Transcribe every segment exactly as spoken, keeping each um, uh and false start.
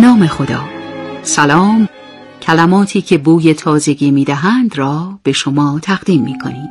نام خدا. سلام، کلماتی که بوی تازگی می‌دهند را به شما تقدیم می‌کنیم.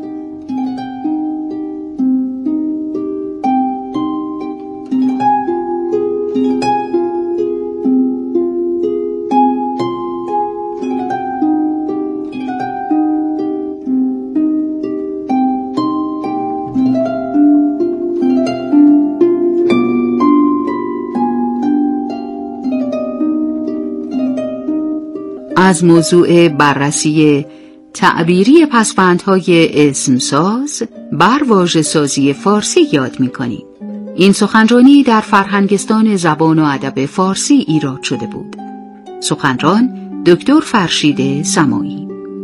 از موضوع بررسی تعبیری پسوندهای اسمساز بر واژه‌سازی فارسی یاد می‌کنیم. این سخنرانی در فرهنگستان زبان و ادب فارسی ایراد شده بود. سخنران دکتر فرشید سماعی.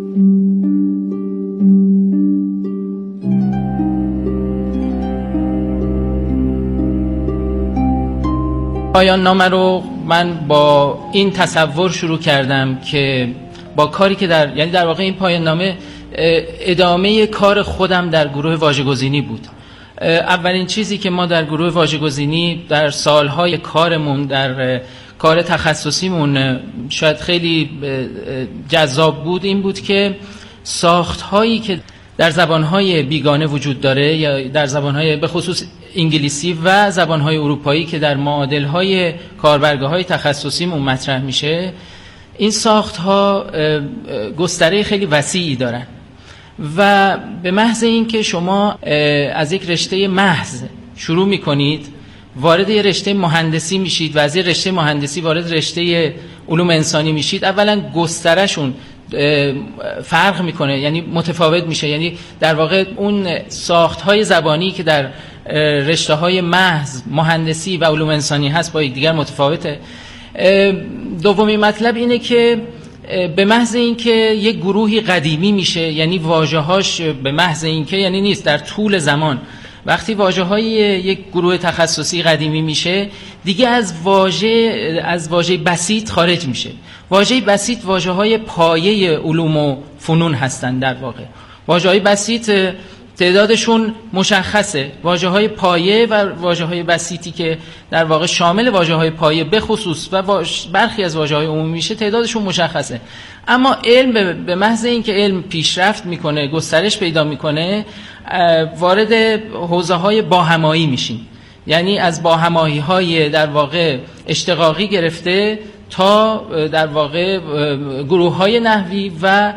پایان نامه رو من با این تصور شروع کردم که با کاری که در یعنی در واقع این پایان نامه ادامه کار خودم در گروه واژه‌گزینی بود. اولین چیزی که ما در گروه واژه‌گزینی در سالهای کارمون در کار تخصصیمون شاید خیلی جذاب بود این بود که ساخت‌هایی که در زبان‌های بیگانه وجود داره یا در زبان‌های به خصوص انگلیسی و زبان‌های اروپایی که در معادل‌های کاربرگاه‌های تخصصیمون مطرح میشه، این ساخت‌ها گستره خیلی وسیعی دارن و به محض اینکه شما از یک رشته محض شروع می‌کنید وارد یه رشته مهندسی میشید و از یه رشته مهندسی وارد رشته علوم انسانی میشید، اولا گسترهشون فرق میکنه، یعنی متفاوت میشه، یعنی در واقع اون ساخت‌های زبانی که در رشته‌های محض مهندسی و علوم انسانی هست با یکدیگر متفاوته. دومین مطلب اینه که به محض اینکه یک گروهی قدیمی میشه، یعنی واژه‌هاش به محض اینکه یعنی نیست در طول زمان، وقتی واژه‌های یک گروه تخصصی قدیمی میشه دیگه از واژه از واژه بسیط خارج میشه. واژه بسیط واژه‌های پایه علوم و فنون هستند. در واقع واژه‌های بسیط تعدادشون مشخصه، واژه‌های پایه و واژه‌های بسیطی که در واقع شامل واژه‌های پایه به خصوص و برخی از واژه‌های عمومی میشه تعدادشون مشخصه. اما علم به محض اینکه علم پیشرفت میکنه، گسترش پیدا میکنه، وارد حوزه‌های باهمایی میشین، یعنی از باهمایی‌های در واقع اشتقاقی گرفته تا در واقع گروه‌های نحوی و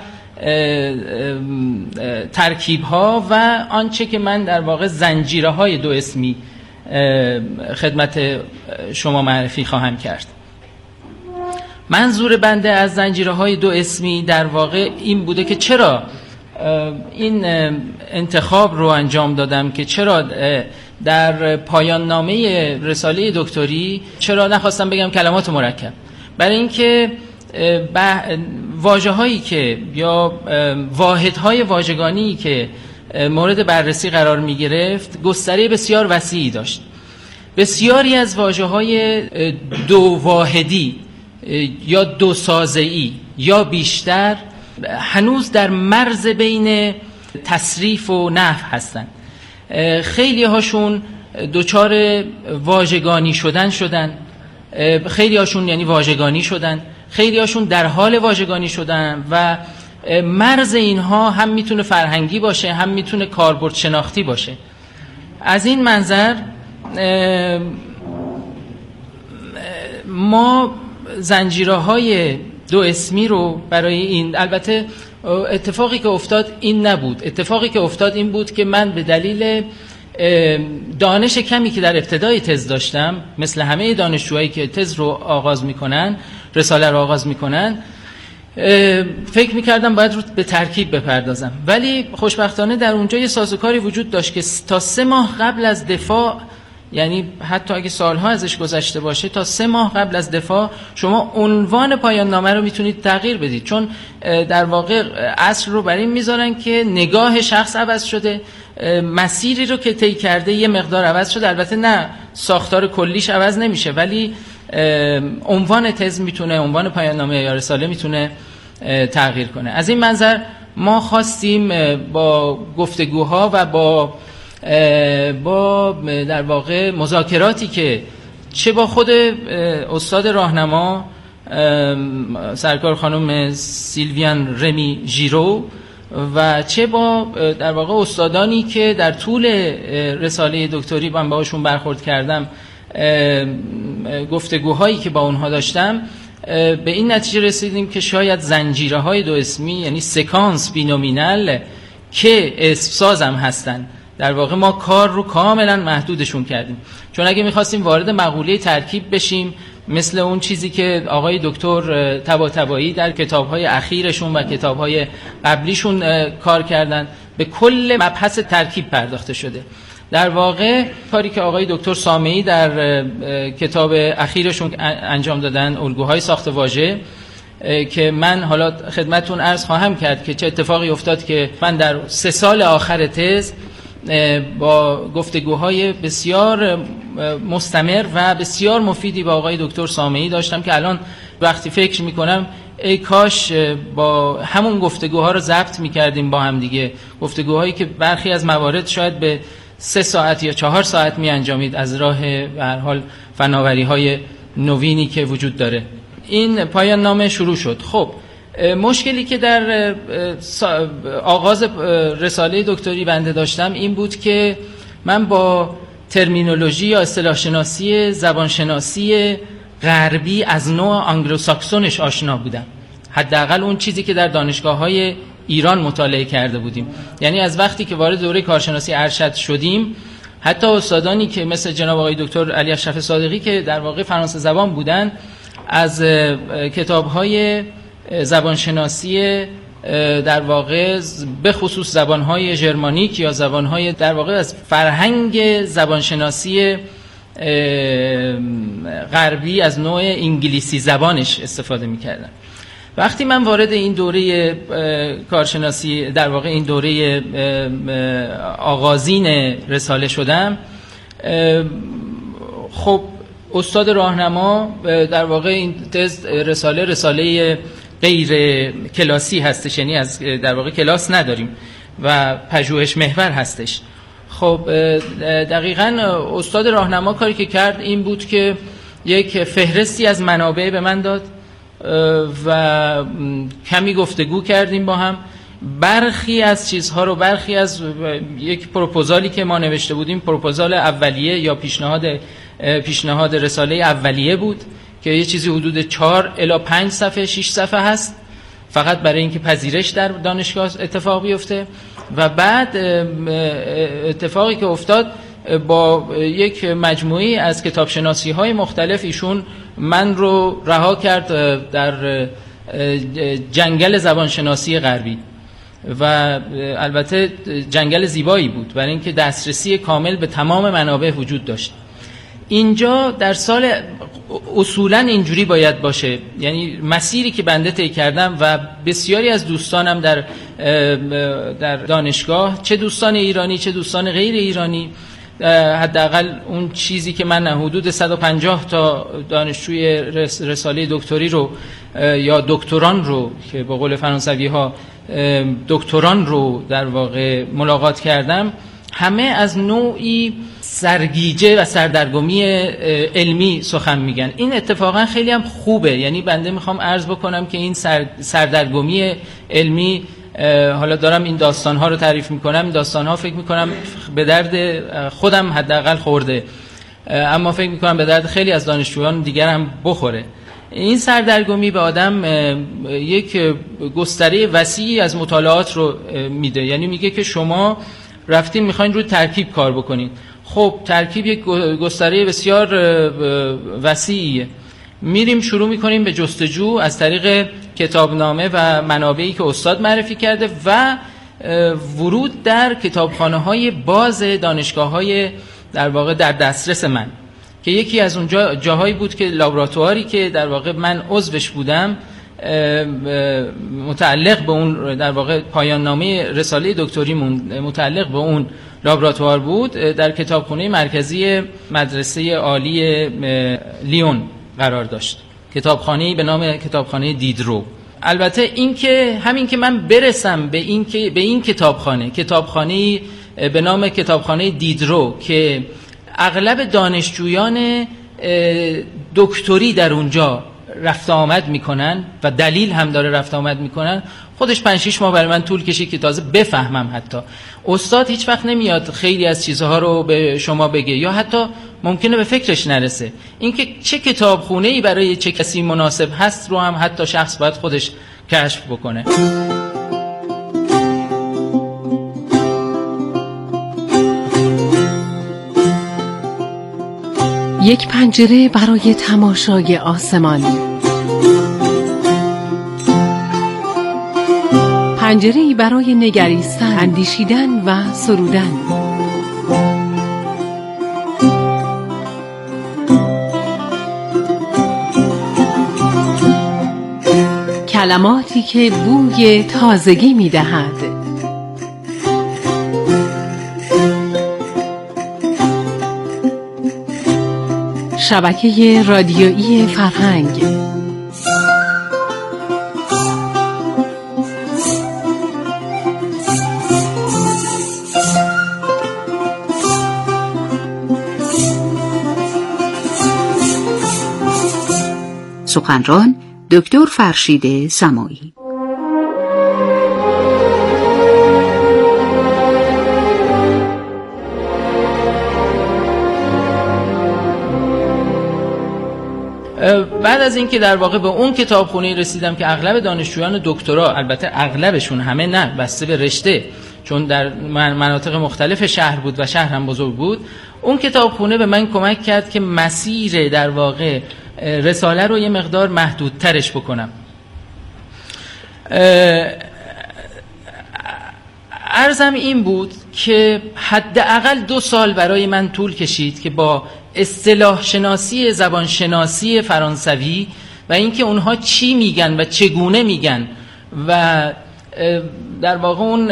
ترکیب‌ها و آنچه که من در واقع زنجیره‌های دو اسمی خدمت شما معرفی خواهم کرد. منظور بنده از زنجیره‌های دو اسمی در واقع این بوده که چرا این انتخاب رو انجام دادم، که چرا در پایان نامه رساله دکتری چرا نخواستم بگم کلمات مرکب، برای اینکه واژه‌هایی که یا واحدهای واژگانی که مورد بررسی قرار می گرفت گستره بسیار وسیعی داشت. بسیاری از واژه‌های دو واحدی یا دو سازه‌ای یا بیشتر هنوز در مرز بین تصریف و نحو هستند. خیلی هاشون دوچار واژگانی شدن شدن خیلی هاشون یعنی واژگانی شدن، خیلی هاشون در حال واژگانی شدن و مرز اینها هم میتونه فرهنگی باشه هم میتونه کاربرد شناختی باشه. از این منظر ما زنجیره‌های دو اسمی رو برای این، البته اتفاقی که افتاد این نبود، اتفاقی که افتاد این بود که من به دلیل دانش کمی که در ابتدای تز داشتم، مثل همه دانشجوهایی که تز رو آغاز میکنن، رساله رو آغاز میکنن، فکر میکردم باید رو به ترکیب بپردازم، ولی خوشبختانه در اونجا یه سازوکاری وجود داشت که تا سه ماه قبل از دفاع، یعنی حتی اگه سالها ازش گذشته باشه، تا سه ماه قبل از دفاع شما عنوان پایان نامه رو میتونید تغییر بدید، چون در واقع اصل رو بر این میذارن که نگاه شخص عوض شده، مسیری رو که طی کرده یه مقدار عوض شده، البته نه ساختار کلیش عوض نمیشه، ولی عنوان تز میتونه، عنوان پایان نامه یا رساله میتونه تغییر کنه. از این منظر ما خواستیم با گفتگوها و با با در واقع مذاکراتی که چه با خود استاد راهنما سرکار خانم سیلویان رمی ژیرو و چه با در واقع استادانی که در طول رساله دکتری من باهاشون برخورد کردم، گفتگوهایی که با اونها داشتم، به این نتیجه رسیدیم که شاید زنجیره های دو اسمی، یعنی سکانس بینومینال که اسم سازم هستن، در واقع ما کار رو کاملا محدودشون کردیم. چون اگه میخواستیم وارد مقوله ترکیب بشیم، مثل اون چیزی که آقای دکتر طباطبایی در کتاب‌های اخیرشون و کتاب‌های قبلیشون کار کردن، به کل مبحث ترکیب پرداخته شده. در واقع کاری که آقای دکتر سامعی در کتاب اخیرشون انجام دادن، الگوهای ساخت واژه، که من حالا خدمتتون عرض خواهم کرد که چه اتفاقی افتاد که من در سه سال آخر تز با گفتگوهای بسیار مستمر و بسیار مفیدی با آقای دکتر سامعی داشتم که الان وقتی فکر میکنم ای کاش با همون گفتگوها رو ضبط میکردیم با هم دیگه، گفتگوهایی که برخی از موارد شاید به سه ساعت یا چهار ساعت می انجامید از راه به هر حال فناوری های نوینی که وجود داره. این پایان نامه شروع شد. خب مشکلی که در آغاز رساله دکتری بنده داشتم این بود که من با ترمینولوژی یا اصطلاح شناسی زبانشناسی غربی از نوع آنگلوساکسونش آشنا بودم، حداقل اون چیزی که در دانشگاه‌های ایران مطالعه کرده بودیم. یعنی از وقتی که وارد دوره کارشناسی ارشد شدیم، حتی استادانی که مثل جناب آقای دکتر علی اشرف صادقی که در واقع فرانسه زبان بودن، از کتاب‌های زبانشناسی در واقع به خصوص زبان‌های ژرمانیک یا زبان‌های در واقع از فرهنگ زبانشناسی غربی از نوع انگلیسی زبانش استفاده می‌کردن. وقتی من وارد این دوره کارشناسی در واقع این دوره آغازین رساله شدم، خب استاد راهنما در واقع این تز رساله رساله غیر کلاسی هستش، یعنی از در واقع کلاس نداریم و پژوهش محور هستش. خب دقیقاً استاد راهنما کاری که کرد این بود که یک فهرستی از منابع به من داد و کمی گفتگو کردیم با هم. برخی از چیزها رو، برخی از یک پروپوزالی که ما نوشته بودیم، پروپوزال اولیه یا پیشنهاد پیشنهاد رساله اولیه بود که یه چیزی حدود چهار الی پنج صفحه شش صفحه هست، فقط برای اینکه پذیرش در دانشگاه اتفاق بیفته. و بعد اتفاقی که افتاد، با یک مجموعی از کتابشناسی های مختلف ایشون من رو رها کرد در جنگل زبانشناسی غربی و البته جنگل زیبایی بود برای اینکه دسترسی کامل به تمام منابع وجود داشت. اینجا در سال اصولا اینجوری باید باشه، یعنی مسیری که بنده طی کردم و بسیاری از دوستانم در در دانشگاه، چه دوستان ایرانی چه دوستان غیر ایرانی، حداقل اون چیزی که من حدود صد و پنجاه تا دانشجوی رساله دکتری رو یا دکتران رو که به قول فرانسوی ها دکتران رو در واقع ملاقات کردم، همه از نوعی سرگیجه و سردرگمی علمی سخن میگن. این اتفاقا خیلی هم خوبه، یعنی بنده میخوام عرض بکنم که این سر سردرگمی علمی، حالا دارم این داستانها رو تعریف میکنم، این داستانها فکر میکنم به درد خودم حداقل خورده، اما فکر میکنم به درد خیلی از دانشجویان دیگر هم بخوره. این سردرگمی به آدم یک گستره وسیعی از مطالعات رو میده، یعنی میگه که شما رفتین میخواین روی ترکیب کار بکنین. خب ترکیب یک گستره بسیار وسیعیه، میریم شروع میکنیم به جستجو از طریق کتابنامه و منابعی که استاد معرفی کرده و ورود در کتابخانه های باز دانشگاه های در واقع در دسترس من، که یکی از اونجا جاهایی بود که لابراتواری که در واقع من عضوش بودم متعلق به اون در واقع پایان نامه رساله دکتریمون متعلق به اون لابراتوار بود، در کتابخانه مرکزی مدرسه عالی لیون قرار داشت، کتابخانه‌ای به نام کتابخانه دیدرو. البته این که همین که من برسم به این که به این کتابخانه، کتابخانه‌ای به نام کتابخانه دیدرو که اغلب دانشجویان دکتری در اونجا رفت آمد میکنن و دلیل هم داره رفت آمد میکنن، خودش پنج شش ماه برای من طول کشید که تازه بفهمم. حتی استاد هیچ وقت نمیاد خیلی از چیزها رو به شما بگه یا حتی ممکنه به فکرش نرسه. اینکه چه کتابخونه‌ای برای چه کسی مناسب هست رو هم حتی شخص باید خودش کشف بکنه. یک پنجره برای تماشای آسمان، پنجره‌ای برای نگریستن، اندیشیدن و سرودن. کلماتی که بوی تازگی می‌دهد. شبکه رادیویی فرهنگ. سخنران دکتر فرشید سماعی. بعد از اینکه در واقع به اون کتابخونه رسیدم که اغلب دانشجویان دکترا، البته اغلبشون، همه نه، بسته به رشته، چون در مناطق مختلف شهر بود و شهر هم بزرگ بود، اون کتابخونه به من کمک کرد که مسیر در واقع رساله رو یه مقدار محدودترش بکنم. عرضم این بود که حداقل دو سال برای من طول کشید که با اصطلاح شناسی زبان شناسی فرانسوی و اینکه اونها چی میگن و چگونه میگن و در واقع اون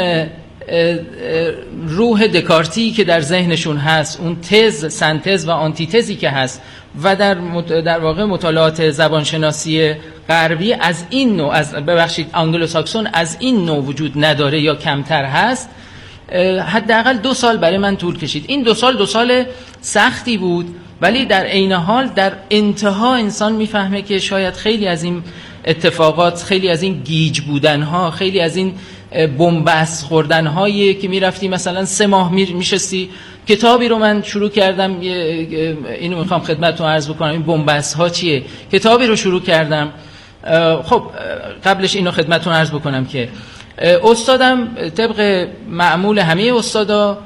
روح دکارتی که در ذهنشون هست، اون تز، سنتز و آنتیتزی که هست و در در واقع مطالعات زبانشناسی غربی از این نوع، از ببخشید آنگلو ساکسون، از این نوع وجود نداره یا کمتر هست. حداقل دو سال برای من طول کشید. این دو سال دو سال سختی بود، ولی در عین حال در انتها انسان میفهمه که شاید خیلی از این اتفاقات، خیلی از این گیج بودنها، خیلی از این بن‌بست خوردنهایی که میرفتی مثلا سه ماه میشستی. کتابی رو من شروع کردم، اینو میخوام خدمتتون عرض بکنم، این بن‌بست ها چیه. کتابی رو شروع کردم. خب قبلش اینو خدمتتون عرض بکنم که استادم طبق معمول همه استادا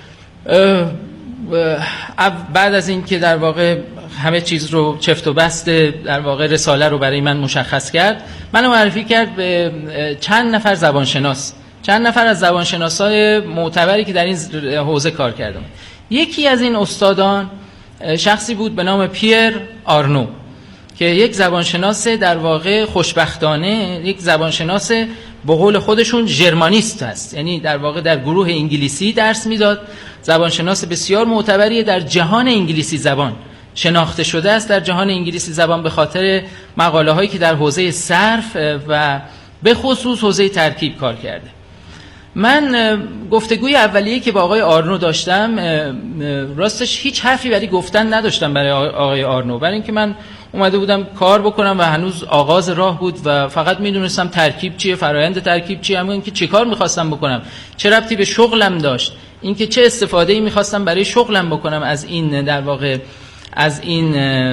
بعد از این که در واقع همه چیز رو چفت و بست در واقع رساله رو برای من مشخص کرد، منو معرفی کرد به چند نفر زبانشناس، چند نفر از زبانشناسای معتبری که در این حوزه کار کردم. یکی از این استادان شخصی بود به نام پیر آرنو که یک زبانشناس در واقع خوشبختانه، یک زبانشناس به قول خودشون ژرمانیست هست، یعنی در واقع در گروه انگلیسی درس میداد. زبانشناس بسیار معتبری در جهان انگلیسی زبان، شناخته شده است در جهان انگلیسی زبان به خاطر مقاله هایی که در حوزه صرف و به خصوص حوزه ترکیب کار کرده. من گفتگوی اولیه که با آقای آرنو داشتم، راستش هیچ حرفی برای گفتن نداشتم برای آقای آرنو، برای اینکه من اومده بودم کار بکنم و هنوز آغاز راه بود و فقط میدونستم ترکیب چیه، فرایند ترکیب چیه، اما اینکه چه کار میخواستم بکنم، چه ربطی به شغلم داشت، اینکه چه استفاده‌ای میخواستم برای شغلم بکنم از این در واقع از این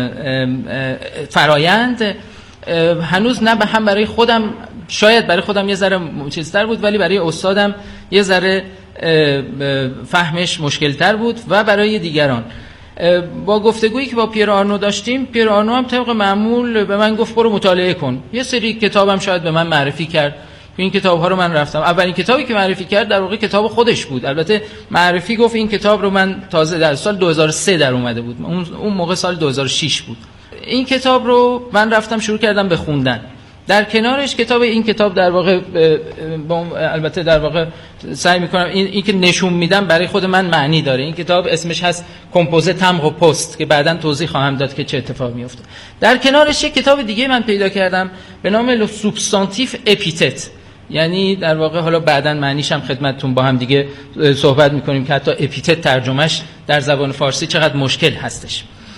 فرایند، هنوز نه به هم برای خودم، شاید برای خودم یه ذره چیزتر بود ولی برای استادم یه ذره فهمش مشکلتر بود و برای دیگران. با گفتگویی که با پیر آرنو داشتیم، پیر آرنو هم طبق معمول به من گفت برو مطالعه کن. یه سری کتابم شاید به من معرفی کرد که این کتاب‌ها رو من رفتم. اولین کتابی که معرفی کرد در واقع کتاب خودش بود. البته معرفی گفت این کتاب رو من تازه در سال دو هزار و سه در اومده بود، اون اون موقع سال دو هزار و شش بود. این کتاب رو من رفتم شروع کردم به خوندن. در کنارش کتاب این کتاب در واقع البته در واقع سعی میکنم این این که نشون میدم برای خود من معنی داره. این کتاب اسمش هست کمپوزه تمغ و پست که بعداً توضیح خواهم داد که چه اتفاقی میفته. در کنارش یک کتاب دیگه من پیدا کردم به نام لو سوبستانتیف اپیتت، یعنی در واقع حالا بعداً معنیش هم خدمتتون با هم دیگه صحبت میکنیم که حتی اپیتت ترجمهش در زبان فارسی چقدر مشکل هستش.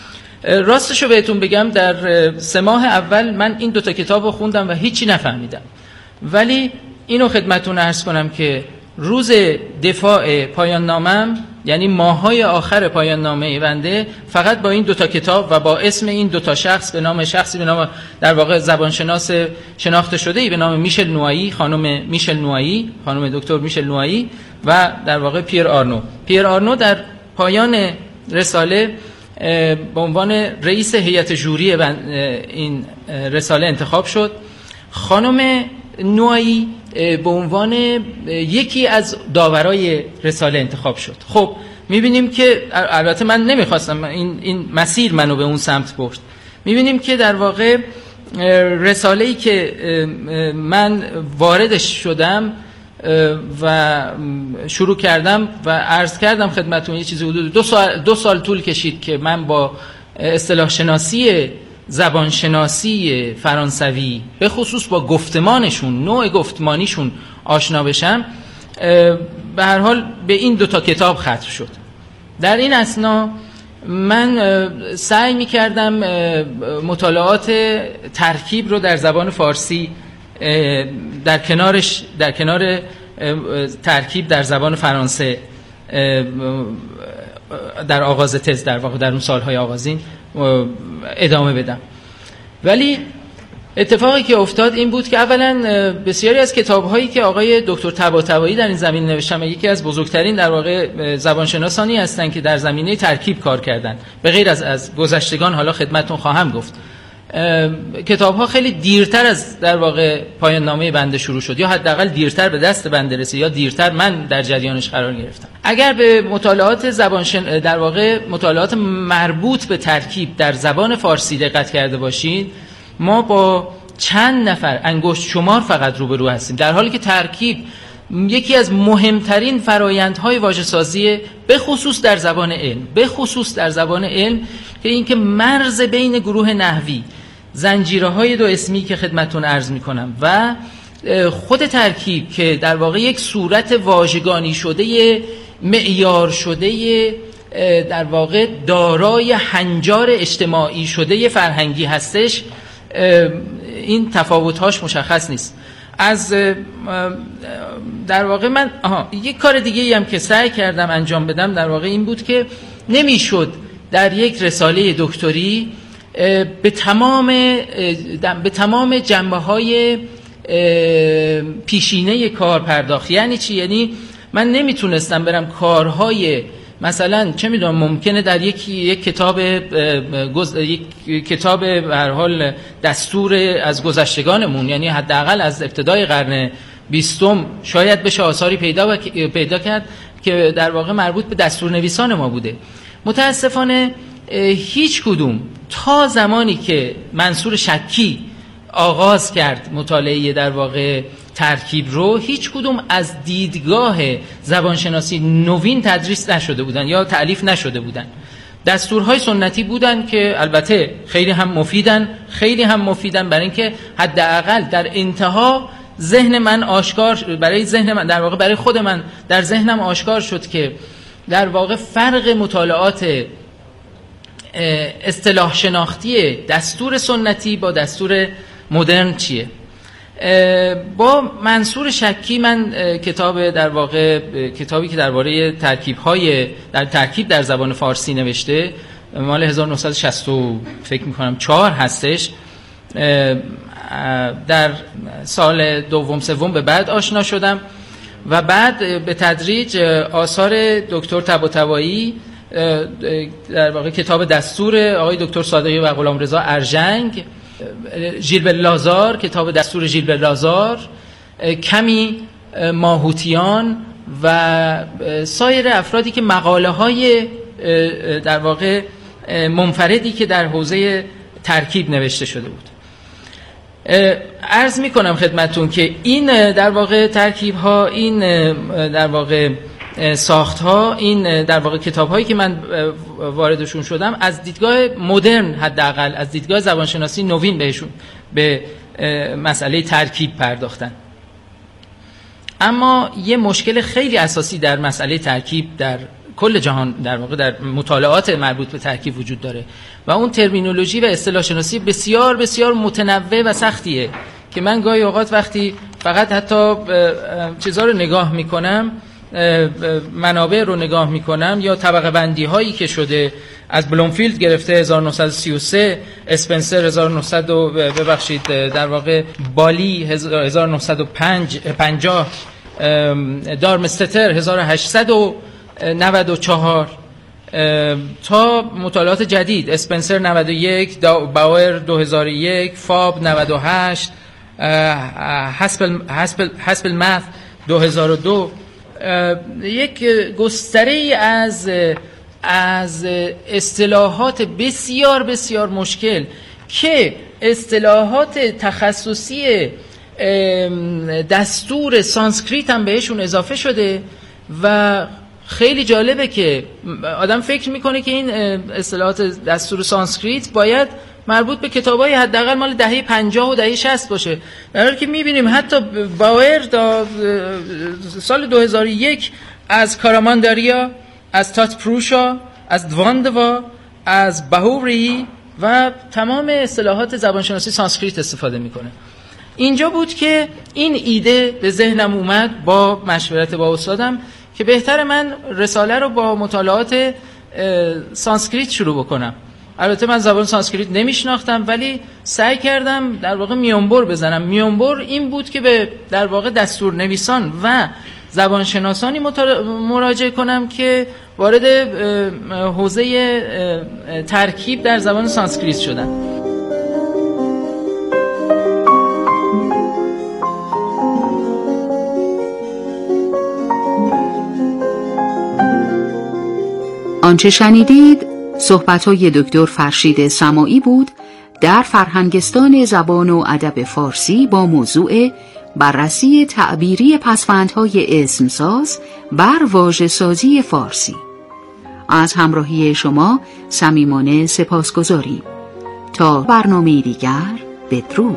راستشو بهتون بگم در سه ماه اول من این دوتا کتاب رو خوندم و هیچی نفهمیدم، ولی اینو خدمتون عرض کنم که روز دفاع پایان نامم، یعنی ماهای آخر پایان نامه بنده، فقط با این دوتا کتاب و با اسم این دوتا شخص به نام شخصی به نام در واقع زبانشناس شناخته شده‌ای به نام میشل نوایی، خانم میشل نوایی، خانم دکتر میشل نوایی و در واقع پیر آرنو. پیر آرنو در پایان رساله به عنوان رئیس هیئت ژوری این رساله انتخاب شد. خانم نوایی به عنوان یکی از داورای رساله انتخاب شد. خب میبینیم که البته من نمیخواستم، این این مسیر منو به اون سمت برد. میبینیم که در واقع رساله‌ای که من واردش شدم و شروع کردم و عرض کردم خدمتتون یه چیزی حدود دو سال دو سال طول کشید که من با اصطلاح شناسی زبان شناسی فرانسوی به خصوص با گفتمانشون، نوع گفتمانیشون آشنا بشم. به هر حال به این دوتا کتاب ختم شد. در این اثنا من سعی می کردم مطالعات ترکیب رو در زبان فارسی در کنارش در کنار ترکیب در زبان فرانسه در آغاز تز در واقع در اون سالهای آغازین ادامه بدم. ولی اتفاقی که افتاد این بود که اولا بسیاری از کتاب‌هایی که آقای دکتر طباطبایی در این زمینه نوشتن، یکی از بزرگترین در واقع زبانشناسانی هستند که در زمینه ترکیب کار کردن، به غیر از از گذشتگان حالا خدمتتون خواهم گفت. کتاب‌ها خیلی دیرتر از در واقع پایان نامه بنده شروع شد، یا حداقل دیرتر به دست بنده رسید، یا دیرتر من در جریانش قرار گرفتم. اگر به مطالعات زبانشن در واقع مطالعات مربوط به ترکیب در زبان فارسی دقت کرده باشید، ما با چند نفر انگشت شمار فقط روبرو هستیم، در حالی که ترکیب یکی از مهمترین فرایندهای واژه‌سازی به خصوص در زبان علم، به خصوص در زبان علم که اینکه مرز بین گروه نحوی، زنجیره‌های دو اسمی که خدمتتون عرض می‌کنم و خود ترکیب که در واقع یک صورت واژگانی شده، معیار شده، در واقع دارای هنجار اجتماعی شده فرهنگی هستش، این تفاوت‌هاش مشخص نیست. از در واقع من آها یک کار دیگه‌ای هم که سعی کردم انجام بدم در واقع این بود که نمیشد در یک رساله دکتری به تمام به تمام جنبه‌های پیشینه کار پرداخت. یعنی چی؟ یعنی من نمیتونستم برم کارهای مثلا چه میدونم ممکنه در یک یک کتاب گز... یک کتاب به هر حال دستور از گذشتگانمون، یعنی حداقل از ابتدای قرن بیستم شاید بشه آثاری پیدا و... پیدا کرد که در واقع مربوط به دستور نویسان ما بوده. متاسفانه هیچ کدوم تا زمانی که منصور شکی آغاز کرد مطالعه در واقع ترکیب رو، هیچ کدوم از دیدگاه زبانشناسی نوین تدریس نشده بودن یا تألیف نشده بودن. دستورهای سنتی بودن که البته خیلی هم مفیدن، خیلی هم مفیدن برای اینکه حداقل در انتها ذهن من آشکار برای ذهن من در واقع برای خود من در ذهنم آشکار شد که در واقع فرق مطالعات اصطلاح شناختی دستور سنتی با دستور مدرن چیه. با منصور شکی من کتاب در واقع کتابی که درباره ترکیب‌های در ترکیب در زبان فارسی نوشته مال هزار و نهصد و شصت فکر می‌کنم چهار هستش، در سال دوم سوم به بعد آشنا شدم و بعد به تدریج آثار دکتر طباطبایی در واقع کتاب دستور آقای دکتر صادقی و غلامرضا ارژنگ، ژیلبر لازار کتاب دستور ژیلبر لازار، کمی ماهوتیان و سایر افرادی که مقاله های در واقع منفردی که در حوزه ترکیب نوشته شده بود. عرض می کنم خدمتون که این در واقع ترکیب ها، این در واقع ساخت ها، این در واقع کتاب هایی که من واردشون شدم از دیدگاه مدرن، حداقل از دیدگاه زبانشناسی نوین بهشون به مسئله ترکیب پرداختن. اما یه مشکل خیلی اساسی در مسئله ترکیب در کل جهان در واقع در مطالعات مربوط به ترکیب وجود داره و اون ترمینولوژی و اصطلاح شناسی بسیار بسیار متنوع و سختیه که من گاهی اوقات وقتی فقط حتی چیزا رو نگاه میکنم، منابع رو نگاه میکنم یا طبقه بندی هایی که شده از بلومفیلد گرفته هزار و نهصد و سی و سه، اسپنسر هزار و نهصد ببخشید در واقع بالی هزار و نهصد و پنجاه، دارمستتر هزار و هشتصد و نود و چهار تا مطالعات جدید اسپنسر نود و یک، باور دو هزار و یک، فاب نود و هشت، حسب المث دو هزار و دو، یک گستره از از اصطلاحات بسیار بسیار مشکل که اصطلاحات تخصصی دستور سانسکریت هم بهشون اضافه شده و خیلی جالبه که آدم فکر میکنه که این اصطلاحات دستور سانسکریت باید مربوط به کتابای حداقل مال دهه پنجاه و دهه شصت باشه، در حالی که میبینیم حتی باور تا سال دو هزار و یک از کارامانداریا، از تات پروشا، از دواندوا، از باهوری و تمام اصطلاحات زبانشناسی سانسکریت استفاده میکنه. اینجا بود که این ایده به ذهنم اومد با مشورت با استادم که بهتر من رساله رو با مطالعات سانسکریت شروع بکنم. البته من زبان سانسکریت نمیشناختم ولی سعی کردم در واقع میانبر بزنم. میانبر این بود که به در واقع دستور نویسان و زبانشناسانی مراجعه کنم که وارد حوزه ترکیب در زبان سانسکریت شدن. آنچه شنیدید صحبت‌های دکتر فرشید سماعی بود در فرهنگستان زبان و ادب فارسی با موضوع بررسی تعبیری پسوندهای اسمساز بر واژه‌سازی فارسی. از همراهی شما صمیمانه سپاسگزاریم. تا برنامه دیگر بدرود.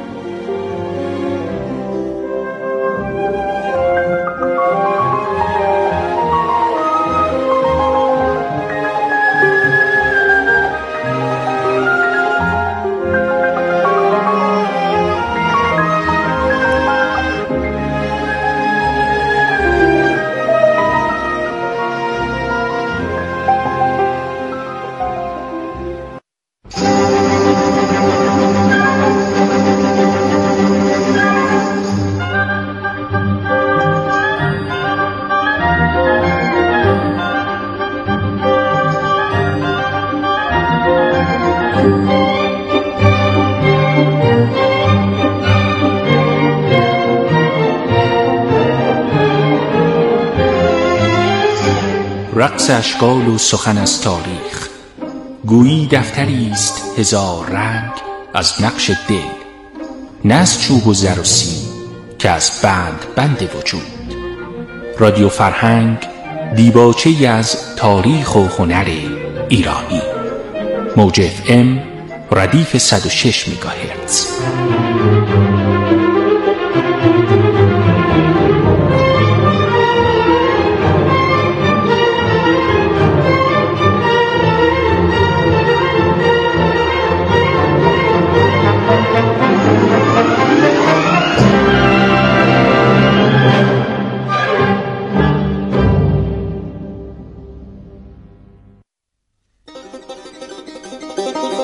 رقص اشکال و سخن از تاریخ، گویی دفتری است هزار رنگ از نقش دل، نه از چوب و زر و سیم که از بند بند وجود. رادیو فرهنگ دیباچه‌ای از تاریخ و هنر ایرانی. موج اف ام ردیف صد و شش مگاهرتز.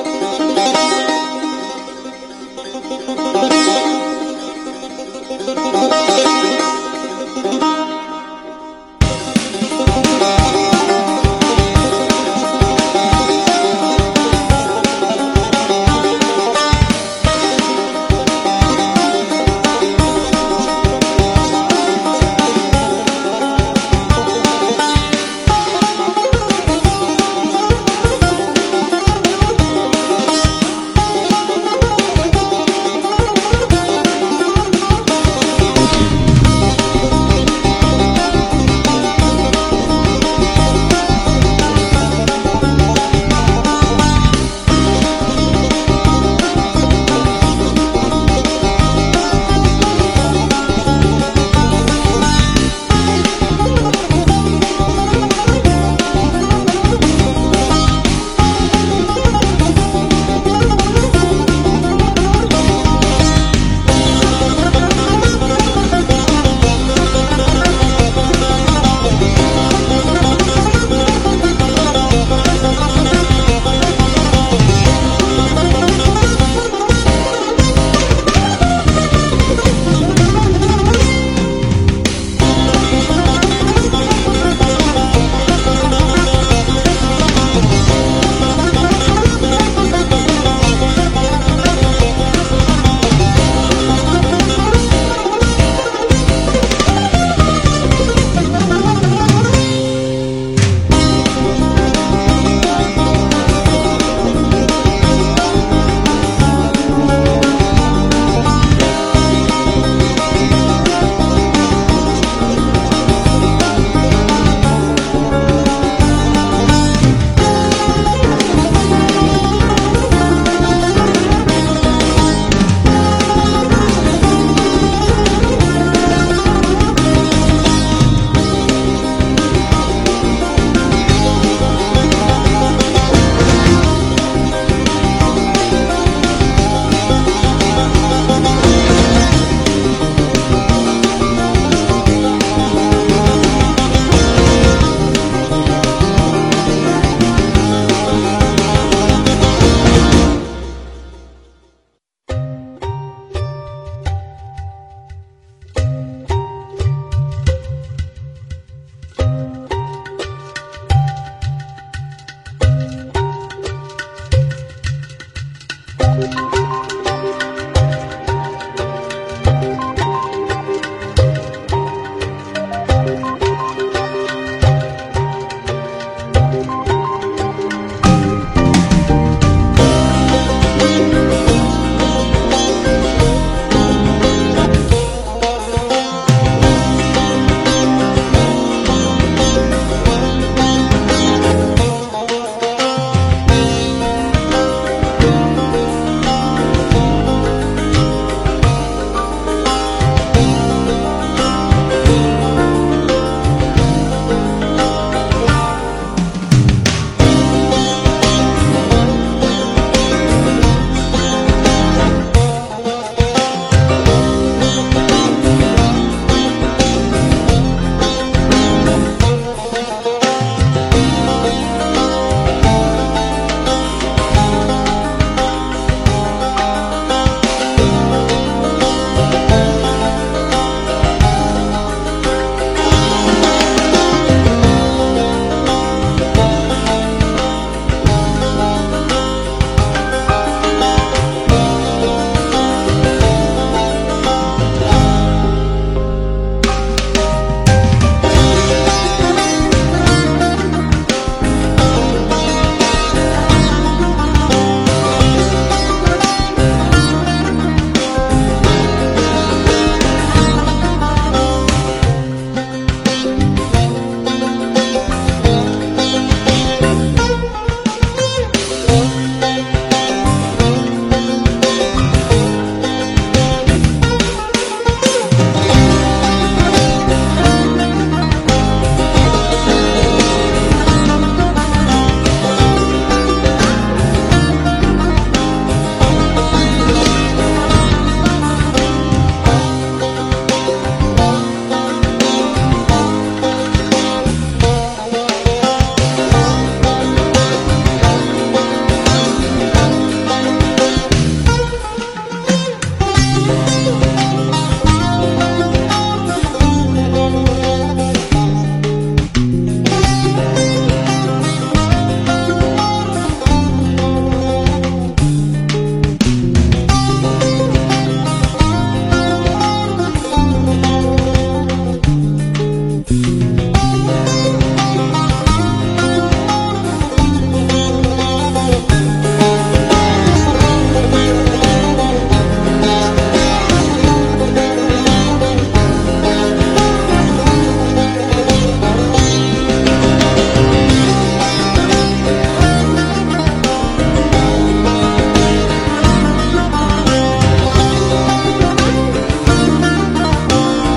Thank you.